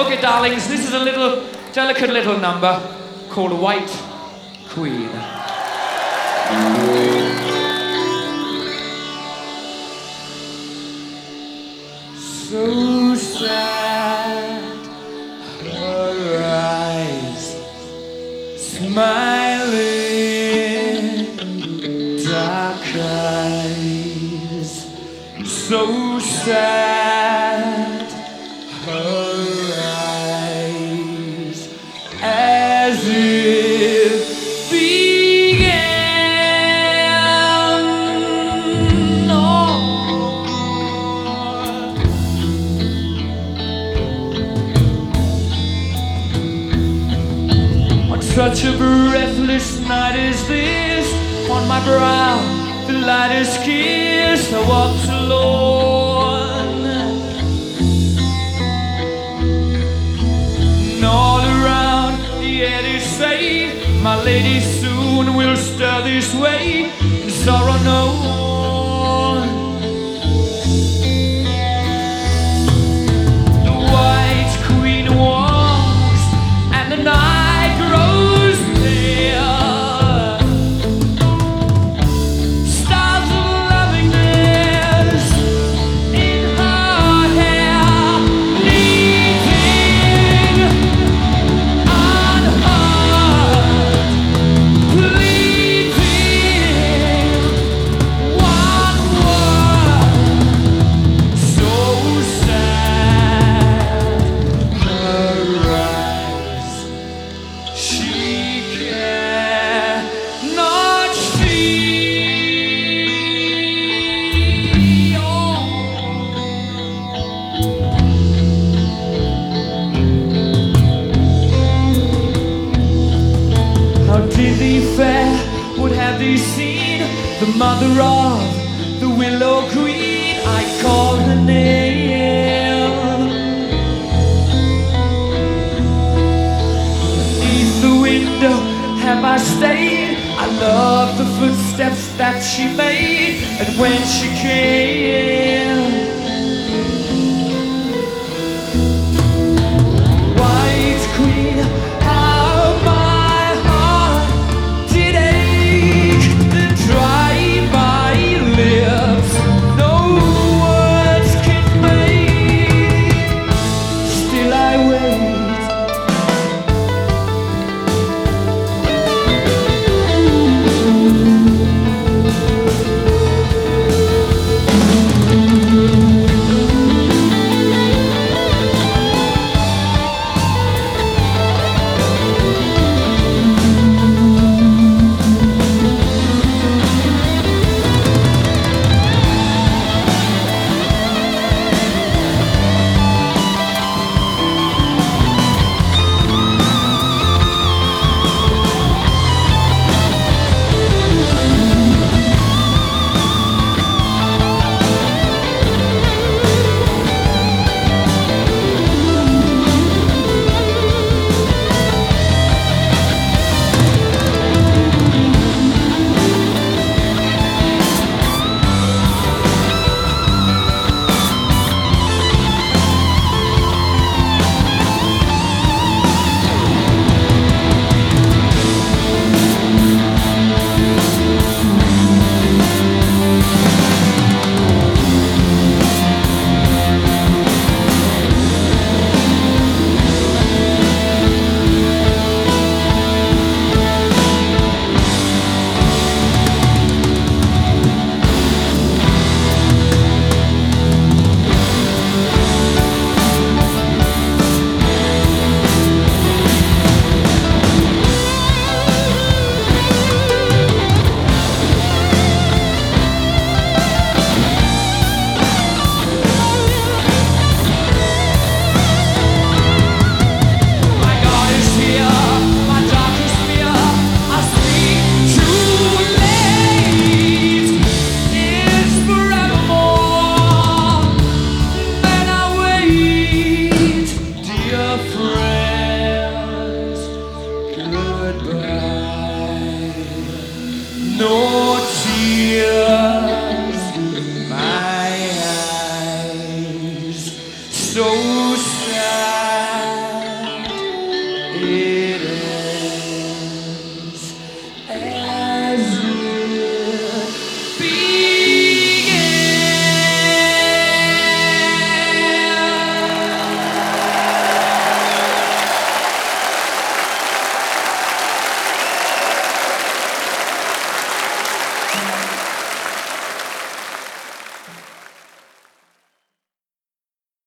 Okay, darlings, this is a little delicate little number called White Queen. So sad, her eyes smiling, dark eyes. So sad, her eyes, as if began. On such a breathless night as this, on my brow the lightest kiss, I walked alone. And all around the air they say, my lady soon will stir this way, and sorrow known. The White Queen walks, and the night grows pale. Stars of lovingness in her hair, leaving unheard, pleading one word. So sad, her eyes, she cannot see. How did the fair would have thee seen the mother of the Willow Queen? I called her name. Beneath the window have I stayed. I loved the footsteps that she made, and when she came, White Queen, how my heart did ache, and dry my lips, no words can make. Still I wait. it